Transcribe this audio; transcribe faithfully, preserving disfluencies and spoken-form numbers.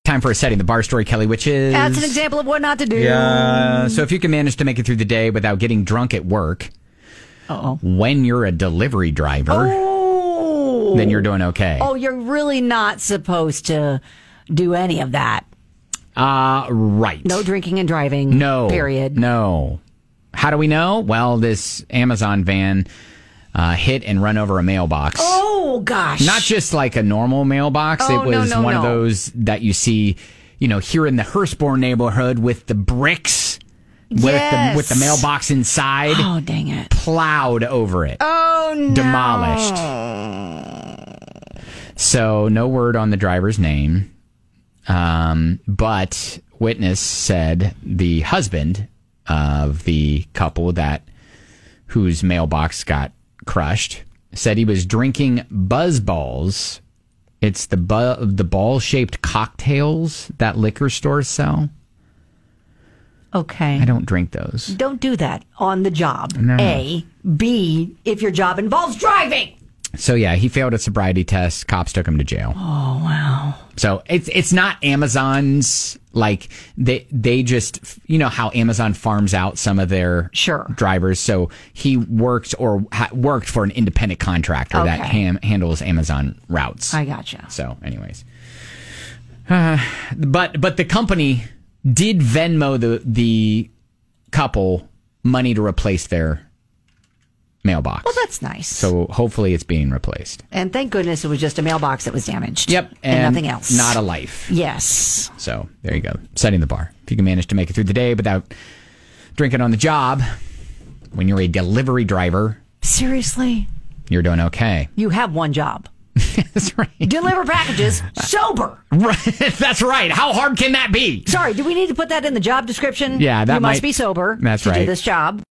Time for a setting the bar story, Kelly, which is... That's an example of what not to do. Yeah. So if you can manage to make it through the day without getting drunk at work, Uh-oh. when you're a delivery driver, oh. then you're doing okay. Oh, you're really not supposed to do any of that. Uh, right. No drinking and driving. No. Period. No. How do we know? Well, this Amazon van uh, hit and run over a mailbox. Oh, gosh. Not just like a normal mailbox. Oh, it was no, no, one no. of those that you see, you know, here in the Hurstbourne neighborhood with the bricks, with, Yes. the, with the mailbox inside. Oh, dang it. Plowed over it. Oh, no. Demolished. So no word on the driver's name. Um, but witness said the husband of the couple that whose mailbox got crushed said he was drinking Buzz Balls. It's the bu- the ball-shaped cocktails that liquor stores sell. Okay. I don't drink those. Don't do that on the job. No. A. B. If your job involves driving. So yeah, he failed a sobriety test. Cops took him to jail. Oh, wow. So it's it's not Amazon's, like they they just, you know how Amazon farms out some of their Sure. drivers. So he worked or ha- worked for an independent contractor that Okay. ham- handles Amazon routes. I gotcha. So, anyways, uh, but but the company did Venmo the the couple money to replace their mailbox. Well, that's nice. So hopefully it's being replaced. And thank goodness it was just a mailbox that was damaged. Yep, And, nothing else. Not a life. Yes. So there you go. Setting the bar. If you can manage to make it through the day without drinking on the job, when you're a delivery driver, Seriously? you're doing okay. You have one job. That's right. Deliver packages sober. Right. That's right. How hard can that be? Sorry, do we need to put that in the job description? Yeah, that You must might- be sober That's to right. do this job.